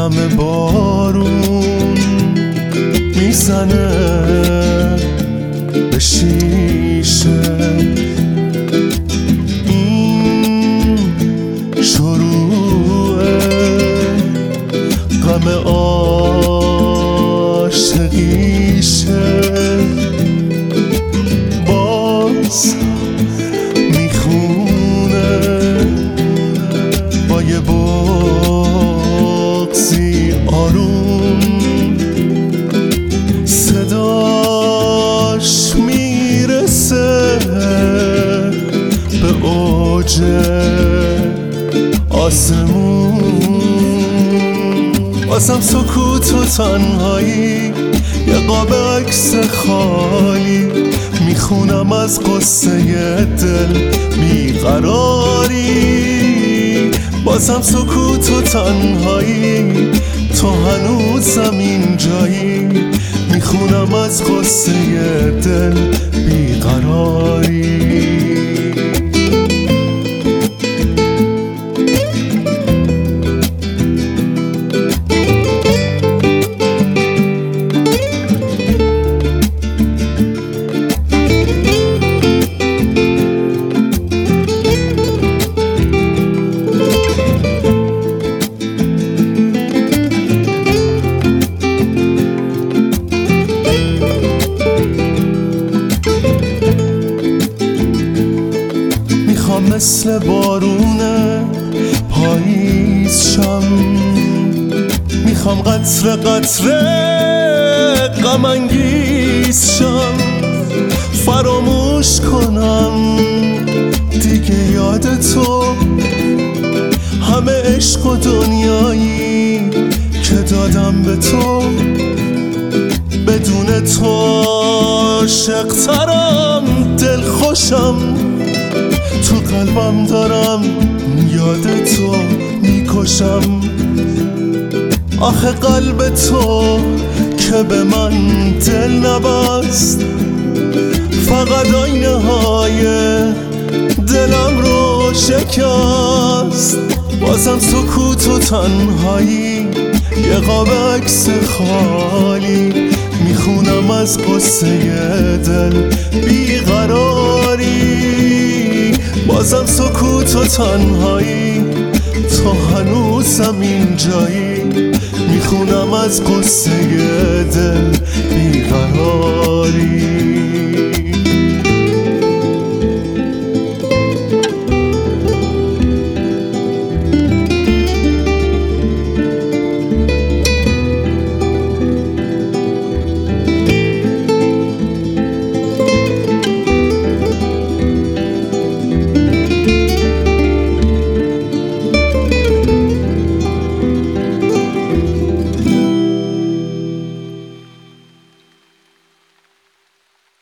غم بارون میزنه به شیشه. این شروع غم عاشقیشه. باز میخونه با یه بغضی آروم، صداش میرسه به اوج آسمون. بازم سکوت و تنهایی، یه قاب عکس خالی، میخونم از قصه دل بیقراری. بازم سکوت و تنهایی، تو هنوزم اینجایی، میخونم از قصه دل بیقراری. مثل بارون پاییز شم، میخوام قطره قطره غم انگیز شم، فراموش کنم دیگه یاد تو، همه عشق و دنیایی که دادم به تو. بدون تو عاشق‌ترم، دل خوشم، تو قلبم دارم یاد تو میکشم. آخه قلب تو که به من دل نبست، فقط آینه های دلم رو شکست. بازم سکوت و تنهایی، یه قاب عکس خالی، میخونم از قصه دل بیقراری. بازم سکوت و تنهایی، تو هنوزم اینجایی، میخونم از قصه دل بیقراری.